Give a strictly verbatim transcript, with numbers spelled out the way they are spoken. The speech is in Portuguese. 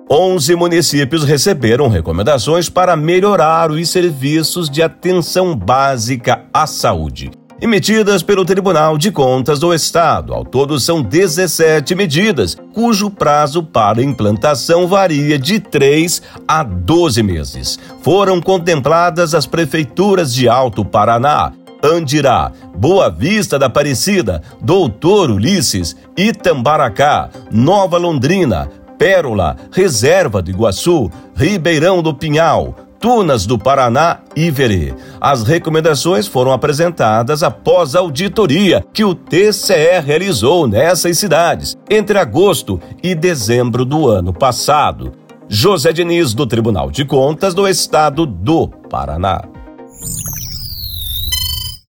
onze municípios receberam recomendações para melhorar os serviços de atenção básica à saúde, emitidas pelo Tribunal de Contas do Estado. Ao todo, são dezessete medidas, cujo prazo para implantação varia de três a doze meses. Foram contempladas as prefeituras de Alto Paraná, Andirá, Boa Vista da Aparecida, Doutor Ulisses, Itambaracá, Nova Londrina, Pérola, Reserva do Iguaçu, Ribeirão do Pinhal, Tunas do Paraná e Iverê. As recomendações foram apresentadas após a auditoria que o T C E realizou nessas cidades entre agosto e dezembro do ano passado. José Diniz, do Tribunal de Contas do Estado do Paraná.